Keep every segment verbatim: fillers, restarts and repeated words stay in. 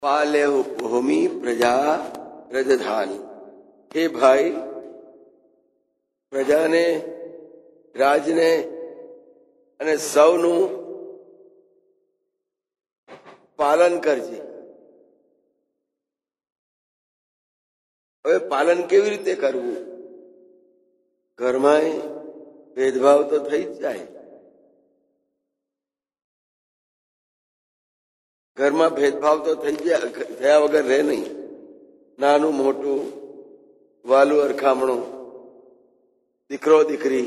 પાલ્યહુ ભૂમિ પ્રજા રજધાની. હે ભાઈ, પ્રજાને, રાજને અને સૌનું પાલન કરજે. હવે પાલન કેવી રીતે કરવું? ઘરમાં ભેદભાવ તો થઈ જ જાય. ઘરમાં ભેદભાવ તો થઈ ગયા થયા વગર રહે નહીં. નાનું મોટું, વાલું અરખામણું, દીકરો દીકરી,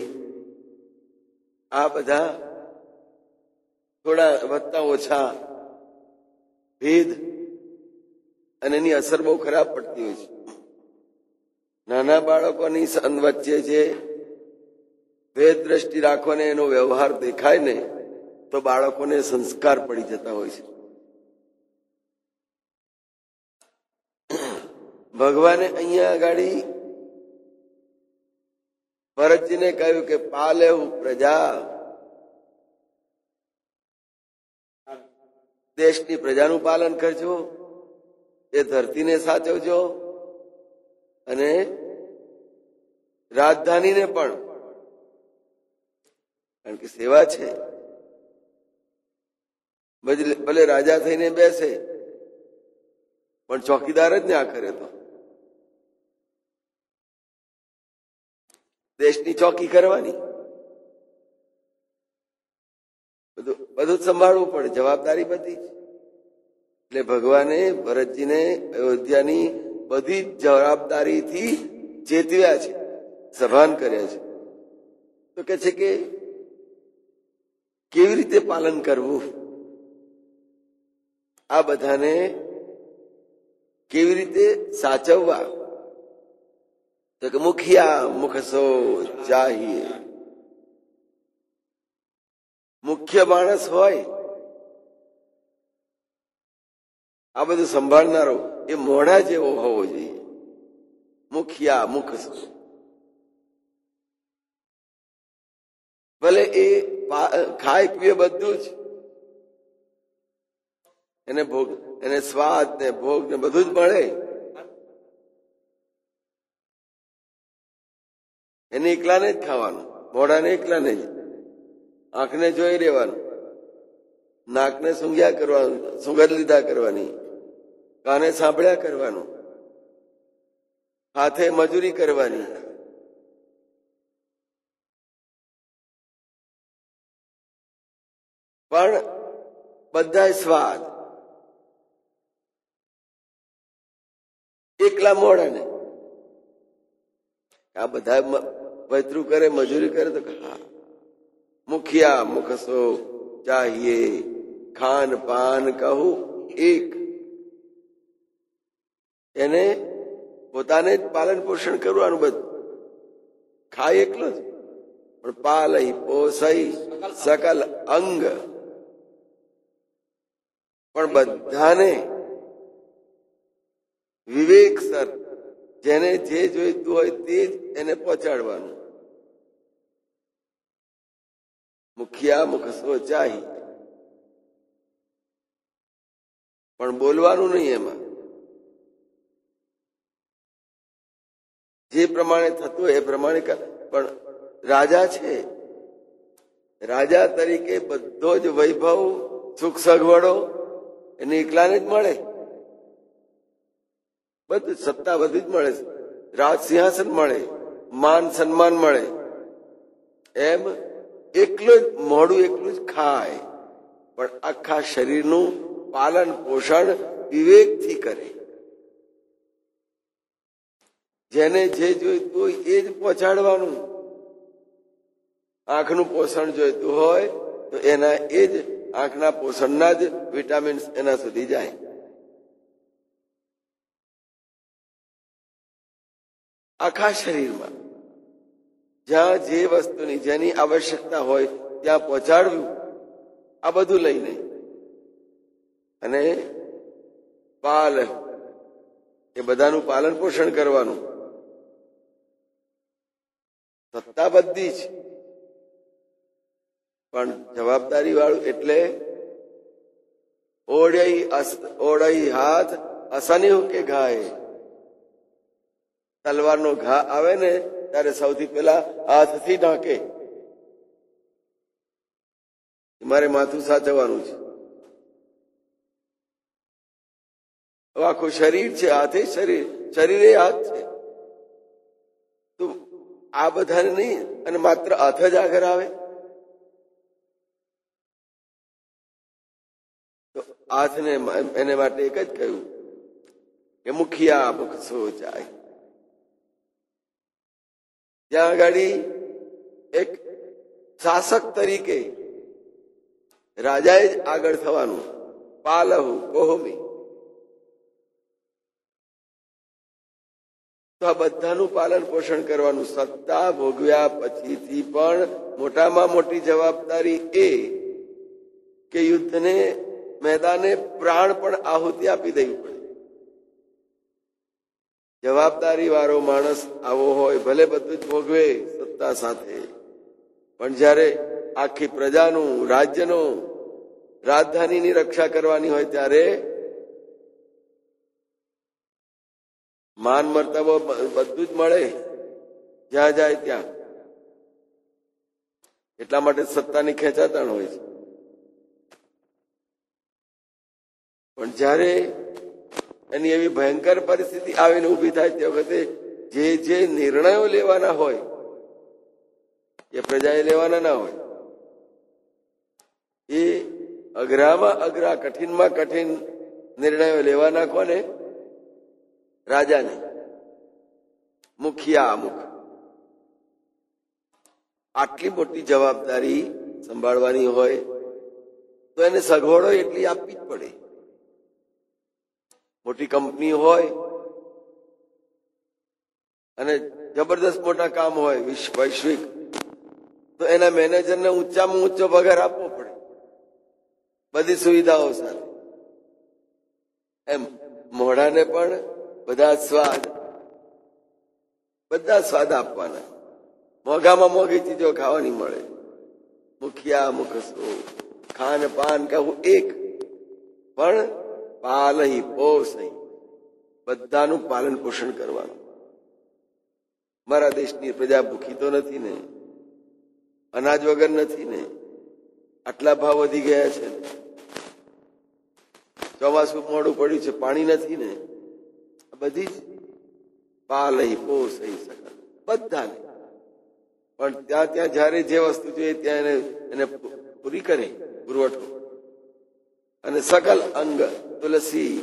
આ બધા થોડા વધતા ઓછા ભેદ અને એની અસર બહુ ખરાબ પડતી હોય છે. નાના બાળકોની વચ્ચે જે ભેદ દ્રષ્ટિ રાખો ને એનો વ્યવહાર દેખાય ને તો બાળકોને સંસ્કાર પડી જતા હોય છે. ભગવાને અહીંયા આગળ ભરતજીને કહ્યું કે પાલેહુ પ્રજા, દેશની પ્રજાનું પાલન કરજો, એ ધરતીને સાચવજો અને રાજધાનીને પણ, કારણ કે સેવા છે. ભલે રાજા થઈને બેસે પણ ચોકીદાર જ ના કરે તો દેશની ચોકી કરવાની, બધું બધું જ સંભાળવું પડે, જવાબદારી બધી. એટલે ભગવાને ભરતજીને અયોધ્યાની બધી જ જવાબદારીથી ચેતવ્યા છે, સભાન કર્યા છે. તો કે છે કે કેવી રીતે પાલન કરવું, આ બધાને કેવી રીતે સાચવવા? તો કે મુખિયા મુખસો ચાહીએ. મુખ્ય માણસ હોય, આ બધું સંભાળનારો એ મોઢા જેવો હોવો જોઈએ. મુખિયા મુખસો, ભલે એ ખાય પીએ બધું જ, એને ભોગ, એને સ્વાદ ને ભોગ ને બધું જ મળે, એને એકલાને જ ખાવાનું, મોઢાને એકલાને જ, આંખને જોઈ રહેવાનું, નાકને સૂંઘ્યા કરવાનું, સુગંધ લીધા કરવાની, કાને સાંભળ્યા કરવાનું, હાથે મજૂરી કરવાની. પણ બધા સ્વાદ એકલા મોઢાને. આ બધા વૈતરું કરે, મજૂરી કરે તો હા, મુખિયા મુખસો ચાહીએ, ખાન પાન કહું એક. એને પોતાને જ પાલન પોષણ કરવાનું બધું, ખાય એકલો જ પણ પાલય પોષય સકલ અંગ, પણ બધાને વિવેકસર જેને જે જોઈતું હોય તે જ એને પહોંચાડવાનું. મુખિયા મુખસો ચાહી, પણ બોલવાનું નહીં. એમાં જે પ્રમાણે થતું હોય એ પ્રમાણે. પણ રાજા છે, રાજા તરીકે બધો જ વૈભવ, સુખ સગવડો એને એકલાને જ મળે, બધું સત્તા બધી જ મળે, રાજ સિંહાસન મળે, માન સન્માન મળે. એમ એકલું જ મોડું એકલું જ ખાય, પણ આખા શરીરનું પાલન પોષણ વિવેકથી કરે. જેને જે જોઈતું હોય એ જ પહોંચાડવાનું. આંખનું પોષણ જોઈતું હોય તો એના એ જ આંખના પોષણના જ વિટામિન્સ એના સુધી જાય. આખા શરીરમાં જ્યાં જે વસ્તુની જેની આવશ્યકતા હોય ત્યાં પહોંચાડવું, આ બધું લઈને. અને પાલ, એ બધાનું પાલન પોષણ કરવાનું. સત્તા બધી જ, પણ જવાબદારી વાળું એટલે ઓળઈ ઓળઈ હાથ અસન્યુ કે ઘાય. તલવારનો ઘા આવે ને ત્યારે સૌથી પહેલા હાથથી ઢાંકે. મારે માથું સાચવવાનું છે. આખું શરીર છે, હાથે શરીર, શરીરે હાથ છે. તો આ બધાને નહીં અને માત્ર હાથ જ આગળ આવે તો હાથને એને માટે એક જ કહ્યું કે મુખિયા મુખ સો જાય. ત્યાં આગળ એક શાસક તરીકે રાજાએ જ આગળ થવાનું. પાલહુ કોહમી. તો આ બધાનું પાલન પોષણ કરવાનું. સત્તા ભોગવ્યા પછીથી પણ મોટામાં મોટી જવાબદારી એ કે યુદ્ધને મેદાને પ્રાણ પણ આહુતિ આપી દેવી પડે. જવાબદારી વાળો માણસ આવો હોય, ભલે બધું જ ભોગવે સત્તા સાથે, પણ જયારે આખી પ્રજાનું, રાજ્યનું, રાજધાનીની રક્ષા કરવાની હોય ત્યારે માન મર્તબો બધું જ મળે જ્યાં જાય ત્યાં. એટલા માટે સત્તાની ખેંચાતાણ હોય છે. પણ જયારે એની એવી ભયંકર પરિસ્થિતિ આવીને ઉભી થાય તે વખતે જે જે નિર્ણયો લેવાના હોય એ પ્રજાએ લેવાના ના હોય. એ અઘરામાં અઘરા, કઠિનમાં કઠિન નિર્ણયો લેવાના કોને? રાજાને. મુખિયા અમુક. આટલી મોટી જવાબદારી સંભાળવાની હોય તો એને સગવડો એટલી આપવી જ પડે. મોટી કંપની હોય અને જબરદસ્ત મોટા કામ હોય વૈશ્વિક, તો એના મેનેજરને ઊંચામાં ઊંચો પગાર આપવો પડે બધી સુવિધાઓ સાથે. એમ મોઢાને પણ બધા સ્વાદ બધા સ્વાદ આપવાના. મોંઘામાં મોંઘી ચીજો ખાવાની મળે. મુખિયા મુખસો. ખાન પાન કહું એક, પણ પાલહી પોષહી, બધાનું પાલન પોષણ કરવાનું. મારા દેશની પ્રજા ભૂખી તો નથી ને? અનાજ વગર નથી ને? આટલા ભાવ વધી ગયા છે ને? ચોમાસું મોડું પડ્યું છે, પાણી નથી ને? બધી જ પાલહી પોષહી સકલ, બધાને. પણ ત્યાં ત્યાં જયારે જે વસ્તુ જોઈએ ત્યાં એને એને પૂરી કરે પુરવઠો. અને સકલ અંગ તુલસી.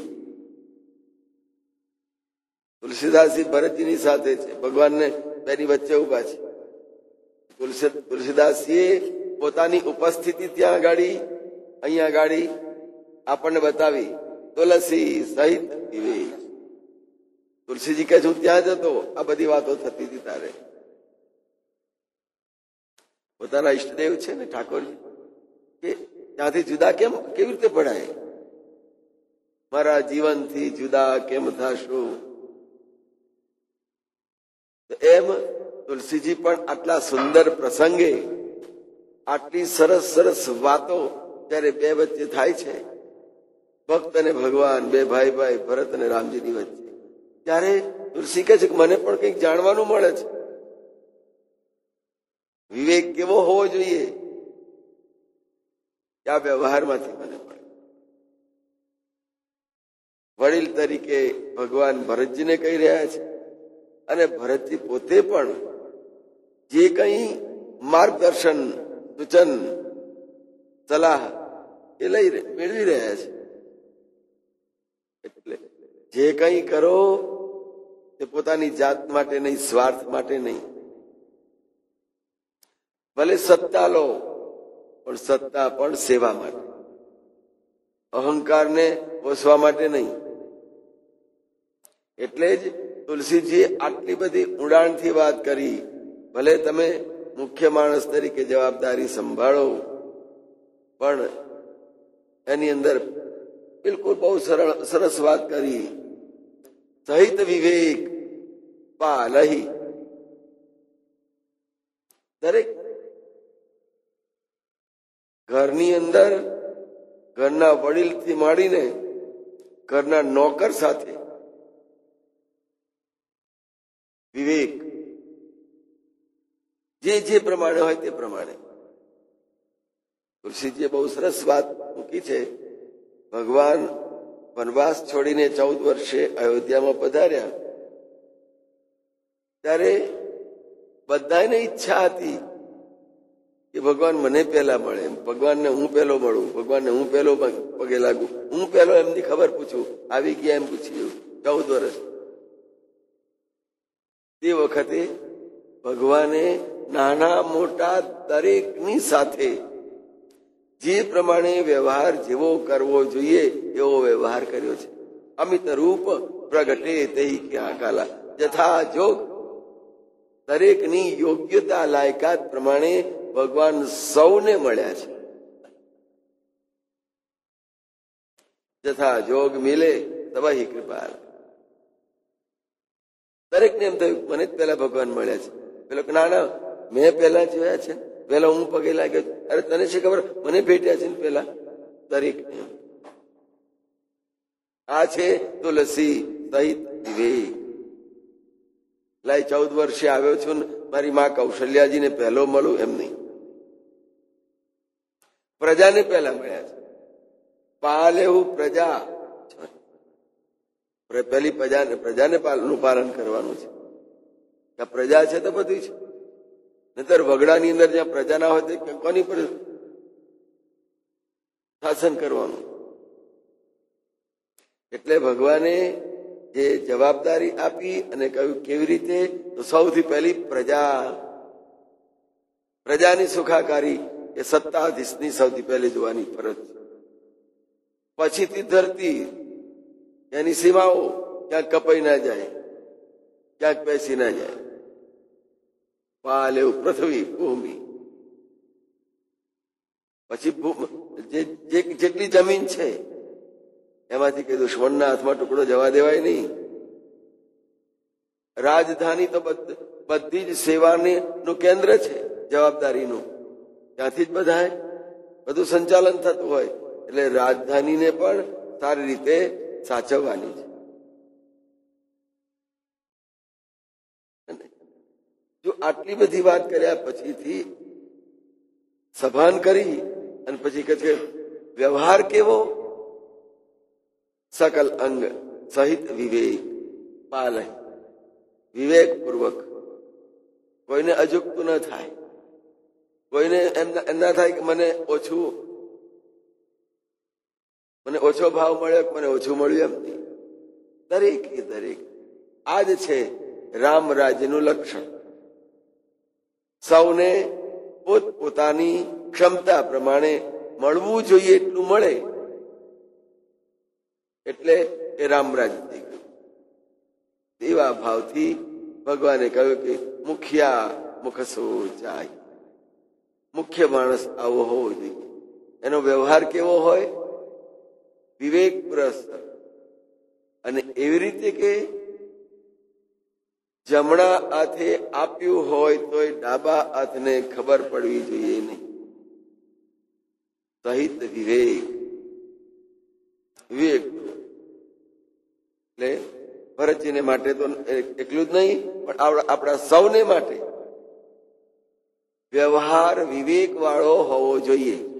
તુલસીદાસજી ભરતજીની સાથે છે, ભગવાનને તેની વચ્ચે ઉભા છે. તુલસીદાસજીએ પોતાની ઉપસ્થિતિ ત્યાં ગાડી, અહીંયા ગાડી આપણને બતાવી. તુલસી સહિત વિવેક. તુલસીજી કહે હું ત્યાં જતો, આ બધી વાતો થતી હતી તારે. પોતાના ઈષ્ટદેવ છે ને ઠાકોરજી, કે ત્યાંથી જુદા કેમ કેવી રીતે પડાય? મારા જીવનથી જુદા કેમ થશો? એમ તુલસીજી પણ આટલા સુંદર પ્રસંગે, આટલી સરસ સરસ વાતો જયારે બે વચ્ચે થાય છે, ભક્ત અને ભગવાન, બે ભાઈ ભાઈ ભરત અને રામજીની વચ્ચે, ત્યારે તુલસી કહે છે કે મને પણ કંઈક જાણવાનું મળે છે. વિવેક કેવો હોવો જોઈએ કે આ વ્યવહારમાંથી મને મળે. વડીલ તરીકે ભગવાન ભરતજીને કહી રહ્યા છે, અને ભરતજી પોતે પણ જે કંઈ માર્ગદર્શન, સૂચન, સલાહ એ લઈ મેળવી રહ્યા છે. એટલે જે કંઈ કરો તે પોતાની જાત માટે નહીં, સ્વાર્થ માટે નહીં. ભલે સત્તા લો, પણ સત્તા પણ સેવા માટે, અહંકારને પોષવા માટે નહીં. એટલે જ તુલસીજીએ આટલી બધી ઊંડાણથી વાત કરી. ભલે તમે મુખ્ય માણસ તરીકે જવાબદારી સંભાળો, પણ એની અંદર બિલકુલ બહુ સરળ સરસ વાત કરી. સહિત વિવેક પાલહી. દરેક ઘરની અંદર ઘરના વડીલથી માંડીને ઘરના નોકર સાથે વિવેક જે જે પ્રમાણે હોય તે પ્રમાણે. તુલસીજીએ બહુ સરસ વાત મૂકી છે. ભગવાન વનવાસ છોડીને ચૌદ વર્ષે અયોધ્યામાં પધાર્યા ત્યારે બધાને ઈચ્છા હતી કે ભગવાન મને પહેલા મળે, ભગવાનને હું પહેલો મળું, ભગવાનને હું પહેલો પગે લાગુ, હું પહેલો એમની ખબર પૂછું, આવી ગયા એમ પૂછ્યું. ચૌદ વર્ષ તે વખતે ભગવાને નાના મોટા દરેકની સાથે જે પ્રમાણે વ્યવહાર જેવો કરવો જોઈએ એવો વ્યવહાર કર્યો છે. અમિત રૂપ પ્રગટે તે ક્યાં કાલા જથા જોગ. દરેકની યોગ્યતા લાયકાત પ્રમાણે ભગવાન સૌને મળ્યા છે. જથા જોગ મિલે તબાહી કૃપાલ. દરેકને એમ થયું મને જ પેલા ભગવાન મળ્યા છે. પેલો ના ના મેં પેલા જોયા છે, પેલા હું પગે લાગ્યો. અરે તને છે ખબર, મને ભેટ્યા છે ને પેલા. દરેક આ છે તુલસી સહિત વિવેક. લાઈ ચૌદ વર્ષે આવ્યો છું ને મારી મા કૌશલ્યાજીને પહેલો મળું એમ નહીં, પ્રજાને પહેલા મળ્યા છે. પાલેવું પ્રજા, પહેલી પ્રજાને પ્રજાને નું પાલન કરવાનું છે. ત્યાં પ્રજા છે તો બધું છે. નહીતર વગડાની અંદર જ્યાં પ્રજા ના હોય તો કોની પર શાસન કરવાનું? એટલે ભગવાને જે જવાબદારી આપી અને કહ્યું કેવી રીતે, તો સૌથી પહેલી પ્રજા, પ્રજાની સુખાકારી એ સત્તાધીશની સૌથી પહેલી જોવાની ફરજ. પછીથી ધરતી, એની સીમાઓ ક્યાંક કપાઈ ના જાય, ક્યાંક બેસી ના જાય. પાલેવ પૃથ્વી ભૂમિ, પછી જેટલી જમીન છે એમાંથી કઈ દુશ્મનના હાથમાં ટુકડો જવા દેવાય નહીં. રાજધાની તો બધી જ સેવાની નું કેન્દ્ર છે, જવાબદારીનું. ત્યાંથી જ બધા બધું સંચાલન થતું હોય. એટલે રાજધાનીને પણ સારી રીતે સાચવવાની છે. જો આટલી બધી વાત કર્યા પછીથી સભાન કરી અને પછી કહે છે વ્યવહાર કેવો, સકલ અંગ સહિત વિવેક પાલય. વિવેક પૂર્વક, કોઈને અજુકતું ન થાય, કોઈને એમ ના થાય કે મને ઓછું, મને ઓછો ભાવ મળ્યો, મને ઓછું મળ્યું, એમ નહીં. દરેક એ દરેક આ જ છે રામ રાજ્યનું લક્ષણ. સૌને પોત પોતાની ક્ષમતા પ્રમાણે મળવું જોઈએ એટલું મળે એટલે એ રામરાજ થઈ ગયું. એવા ભાવથી ભગવાને કહ્યું કે મુખિયા મુખસો જાય. મુખ્ય માણસ આવો હોવો જોઈએ. એનો વ્યવહાર કેવો હોય, વિવેક પુરસ્સર. અને એવી રીતે કે જમણા હાથે આપ્યું હોય તો ડાબા હાથને ખબર પડવી જોઈએ નહીં. સહિત વિવેક. વિવેક એટલે ભરતજીને માટે તો એટલું જ નહીં, પણ આપણા સૌને માટે વ્યવહાર વિવેક વાળો હોવો જોઈએ.